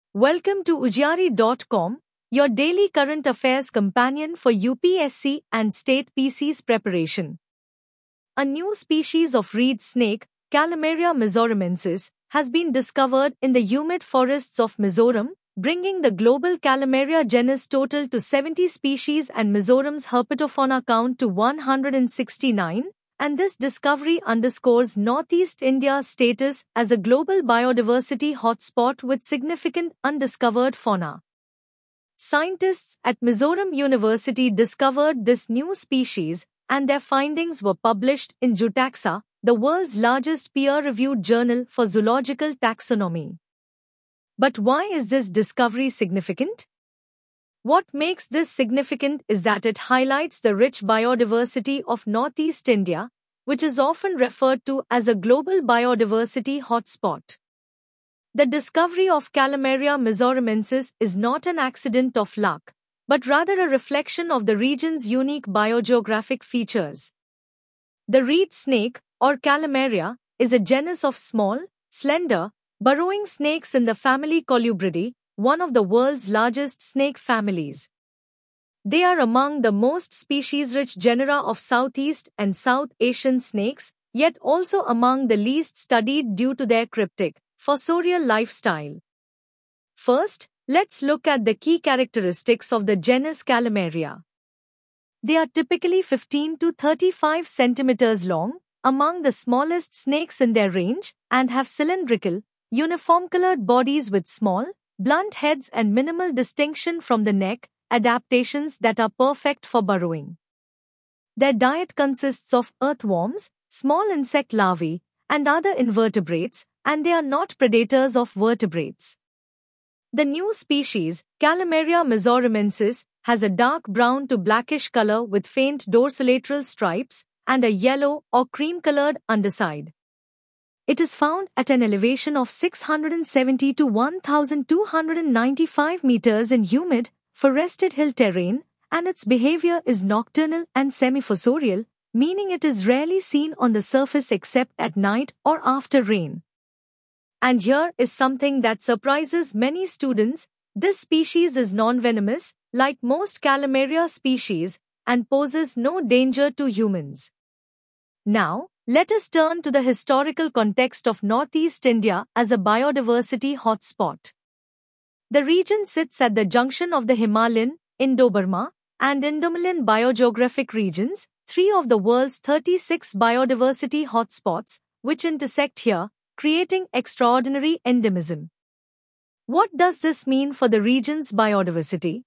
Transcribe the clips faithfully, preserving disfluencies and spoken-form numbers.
Welcome to Ujari dot com, your daily current affairs companion for U P S C and state P C's preparation. A new species of reed snake, Calamaria mizoramensis, has been discovered in the humid forests of Mizoram, bringing the global Calamaria genus total to seventy species and Mizoram's herpetofauna count to one hundred sixty-nine. And this discovery underscores Northeast India's status as a global biodiversity hotspot with significant undiscovered fauna. Scientists at Mizoram University discovered this new species, and their findings were published in Zootaxa, the world's largest peer-reviewed journal for zoological taxonomy. But why is this discovery significant? What makes this significant is that it highlights the rich biodiversity of Northeast India, which is often referred to as a global biodiversity hotspot. The discovery of Calamaria mizoramensis is not an accident of luck, but rather a reflection of the region's unique biogeographic features. The reed snake, or Calamaria, is a genus of small, slender, burrowing snakes in the family Colubridae, one of the world's largest snake families. They are among the most species-rich genera of Southeast and South Asian snakes, yet also among the least studied due to their cryptic, fossorial lifestyle. First, let's look at the key characteristics of the genus Calamaria. They are typically fifteen to thirty-five centimeters long, among the smallest snakes in their range, and have cylindrical, uniform-colored bodies with small, blunt heads and minimal distinction from the neck, adaptations that are perfect for burrowing. Their diet consists of earthworms, small insect larvae, and other invertebrates, and they are not predators of vertebrates. The new species, Calamaria mizoramensis, has a dark brown to blackish color with faint dorsolateral stripes and a yellow or cream-colored underside. It is found at an elevation of six hundred seventy to one thousand two hundred ninety-five meters in humid, forested hill terrain, and its behavior is nocturnal and semi-fossorial, meaning it is rarely seen on the surface except at night or after rain. And here is something that surprises many students: this species is non-venomous, like most Calamaria species, and poses no danger to humans. Now, let us turn to the historical context of Northeast India as a biodiversity hotspot. The region sits at the junction of the Himalayan, Indo-Burma, and Indomalayan biogeographic regions, three of the world's thirty-six biodiversity hotspots, which intersect here, creating extraordinary endemism. What does this mean for the region's biodiversity?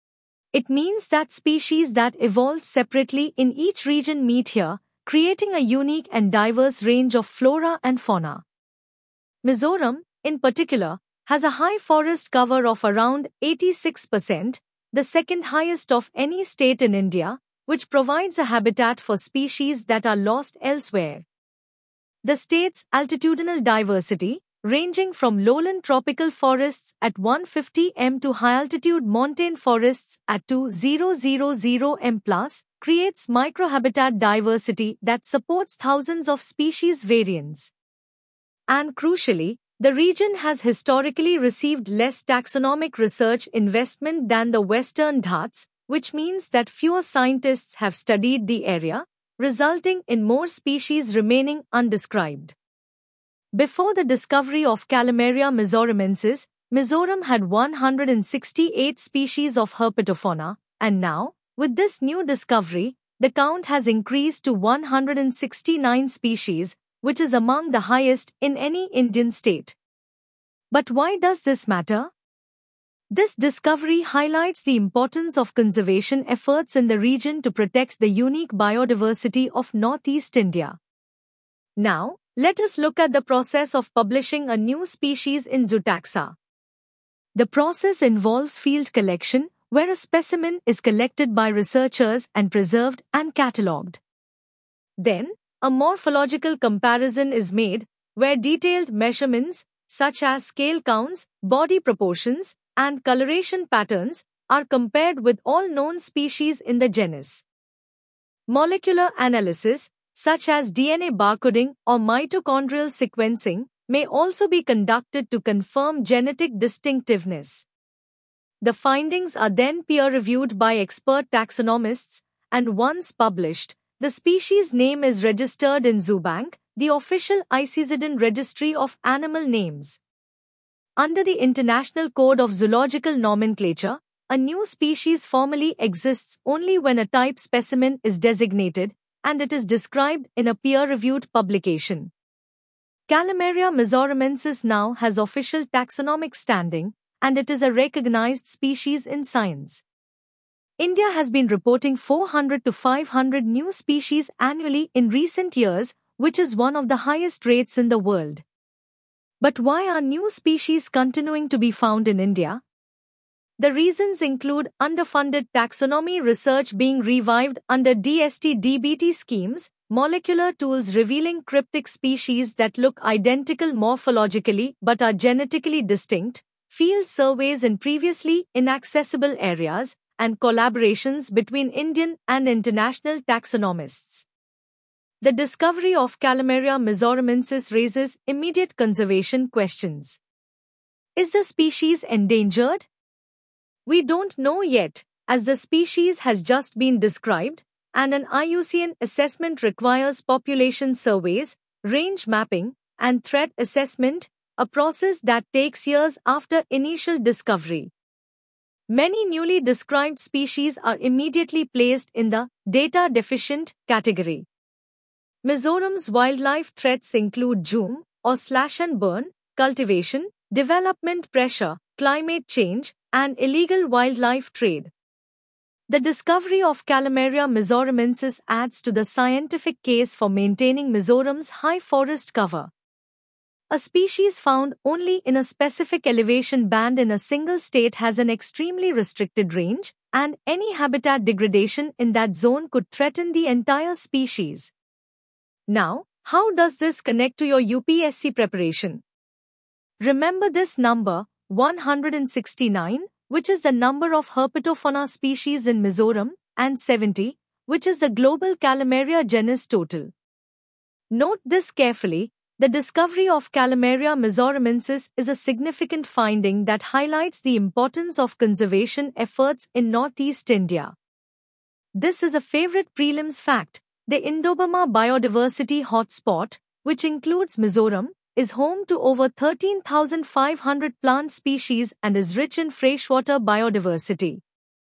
It means that species that evolved separately in each region meet here, creating a unique and diverse range of flora and fauna. Mizoram, in particular, has a high forest cover of around eighty-six percent, the second highest of any state in India, which provides a habitat for species that are lost elsewhere. The state's altitudinal diversity, ranging from lowland tropical forests at one hundred fifty meters to high-altitude montane forests at two thousand meters plus, creates microhabitat diversity that supports thousands of species variants. And crucially, the region has historically received less taxonomic research investment than the Western Ghats, which means that fewer scientists have studied the area, resulting in more species remaining undescribed. Before the discovery of Calamaria mizoramensis, Mizoram had one hundred sixty-eight species of herpetofauna, and now, with this new discovery, the count has increased to one hundred sixty-nine species, which is among the highest in any Indian state. But why does this matter? This discovery highlights the importance of conservation efforts in the region to protect the unique biodiversity of Northeast India. Now, let us look at the process of publishing a new species in Zootaxa. The process involves field collection, where a specimen is collected by researchers and preserved and catalogued. Then, a morphological comparison is made, where detailed measurements, such as scale counts, body proportions, and coloration patterns, are compared with all known species in the genus. Molecular analysis, such as D N A barcoding or mitochondrial sequencing, may also be conducted to confirm genetic distinctiveness. The findings are then peer-reviewed by expert taxonomists, and once published, the species name is registered in Zoobank, the official I C Z N registry of animal names. Under the International Code of Zoological Nomenclature, a new species formally exists only when a type specimen is designated and it is described in a peer-reviewed publication. Calamaria mizoramensis now has official taxonomic standing, and it is a recognized species in science. India has been reporting four hundred to five hundred new species annually in recent years, which is one of the highest rates in the world. But why are new species continuing to be found in India? The reasons include underfunded taxonomy research being revived under D S T D B T schemes, molecular tools revealing cryptic species that look identical morphologically but are genetically distinct, field surveys in previously inaccessible areas, and collaborations between Indian and international taxonomists. The discovery of Calamaria mizoramensis raises immediate conservation questions. Is the species endangered? We don't know yet, as the species has just been described, and an I U C N assessment requires population surveys, range mapping, and threat assessment, a process that takes years after initial discovery. Many newly described species are immediately placed in the data deficient category. Mizorum's wildlife threats include zoom, or slash and burn, cultivation, development pressure, climate change, and illegal wildlife trade. The discovery of Calamaria mizoramensis adds to the scientific case for maintaining Mizorum's high forest cover. A species found only in a specific elevation band in a single state has an extremely restricted range, and any habitat degradation in that zone could threaten the entire species. Now, how does this connect to your U P S C preparation? Remember this number, one hundred sixty-nine, which is the number of Herpetofauna species in Mizoram, and seventy, which is the global Calamaria genus total. Note this carefully. The discovery of Calamaria mizoramensis is a significant finding that highlights the importance of conservation efforts in Northeast India. This is a favorite prelims fact. The Indo-Burma biodiversity hotspot, which includes Mizoram, is home to over thirteen thousand five hundred plant species and is rich in freshwater biodiversity.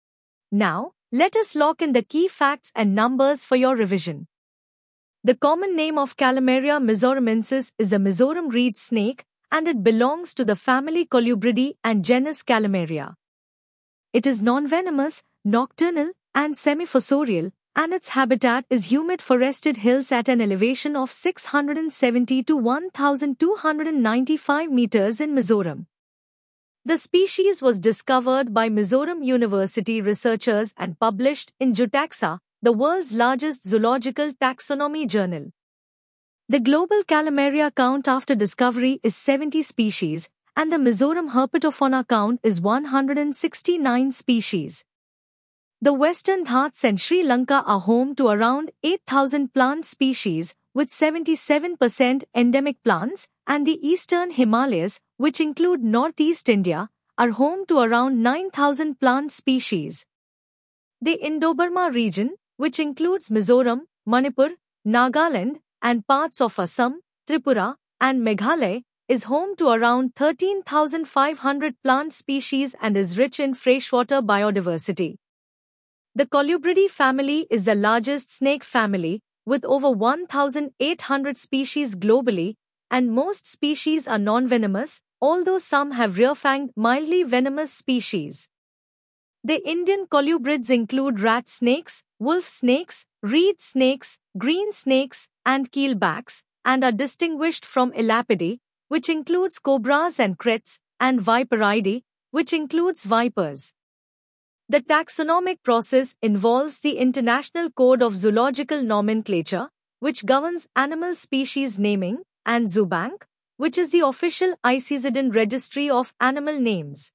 Now, let us lock in the key facts and numbers for your revision. The common name of Calamaria mizoramensis is the Mizoram reed snake, and it belongs to the family Colubridae and genus Calamaria. It is non-venomous, nocturnal, and semi-fossorial, and its habitat is humid forested hills at an elevation of six hundred seventy to one thousand two hundred ninety-five meters in Mizoram. The species was discovered by Mizoram University researchers and published in Zootaxa, the world's largest zoological taxonomy journal. The global Calamaria count after discovery is seventy species, and the Mizoram Herpetofauna count is one hundred sixty-nine species. The Western Ghats and Sri Lanka are home to around eight thousand plant species, with seventy-seven percent endemic plants, and the Eastern Himalayas, which include Northeast India, are home to around nine thousand plant species. The Indo-Burma region, which includes Mizoram, Manipur, Nagaland, and parts of Assam, Tripura, and Meghalaya, is home to around thirteen thousand five hundred plant species and is rich in freshwater biodiversity. The Colubridae family is the largest snake family, with over one thousand eight hundred species globally, and most species are non-venomous, although some have rear-fanged mildly venomous species. The Indian colubrids include rat snakes, wolf snakes, reed snakes, green snakes, and keelbacks, and are distinguished from Elapidae, which includes cobras and crets, and Viperidae, which includes vipers. The taxonomic process involves the International Code of Zoological Nomenclature, which governs animal species naming, and Zoobank, which is the official I C Z N registry of animal names.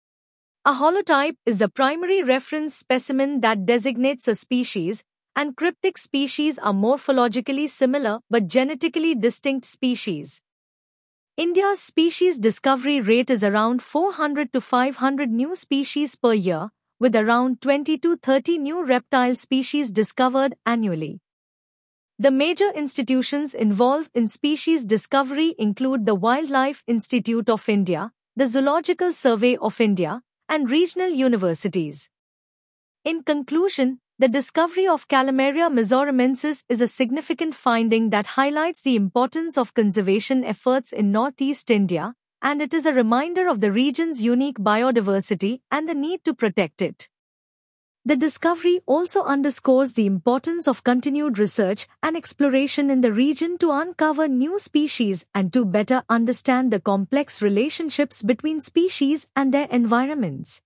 A holotype is the primary reference specimen that designates a species, and cryptic species are morphologically similar but genetically distinct species. India's species discovery rate is around four hundred to five hundred new species per year, with around twenty to thirty new reptile species discovered annually. The major institutions involved in species discovery include the Wildlife Institute of India, the Zoological Survey of India, and regional universities. In conclusion, the discovery of Calamaria mizoraменsis is a significant finding that highlights the importance of conservation efforts in Northeast India, and it is a reminder of the region's unique biodiversity and the need to protect it. The discovery also underscores the importance of continued research and exploration in the region to uncover new species and to better understand the complex relationships between species and their environments.